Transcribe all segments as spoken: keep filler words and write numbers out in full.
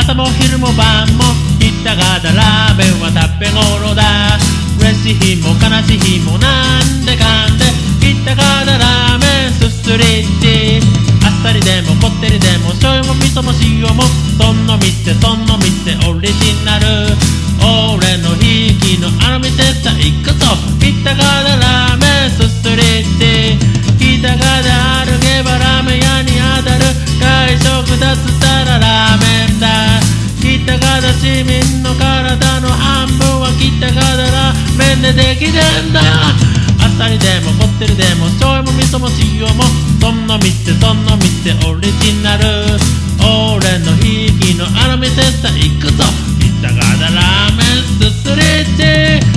朝も昼も晩も北方ラーメンは食べ頃だ。嬉しい日も悲しい日もなんでかんで北方ラーメンすすりっち。あっさりでもこってりでも醤油も味噌も塩もその店その店オリジナル。俺のひいきのあの店さ行くぞ北方ラーメンすすりっち。北方歩けばラーメン屋に当たる外食だっつったらラーメンだ。北方市民の体の半分は北方ラーメンでできてんだ。あっさりでもこってりでも醤油も味噌も塩もその店その店オリジナル。俺のひいきのあの店さ行くぞ北方ラーメンすすりっち。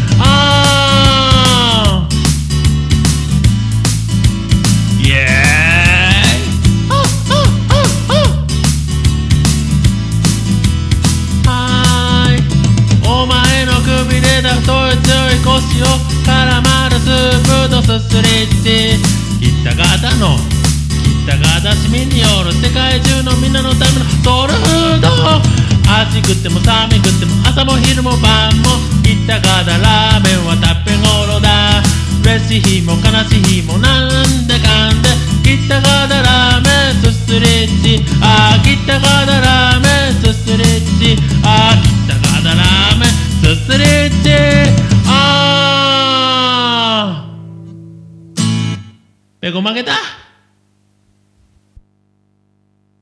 あーイエーイはーい。お前のくびれだ太い強い腰を絡まるスープとすすりっち。北方の北方市民による世界中のみんなのためのソウルフード。暑くても寒くても朝も昼も晩も北方ラーメンは食べ頃だ。嬉しい日も悲しい日もなんでかんで北方ラーメンすすりっち。あー北方ラーメンすすりっち。あー北方ラーメンすすりっち。あーペコ負けた。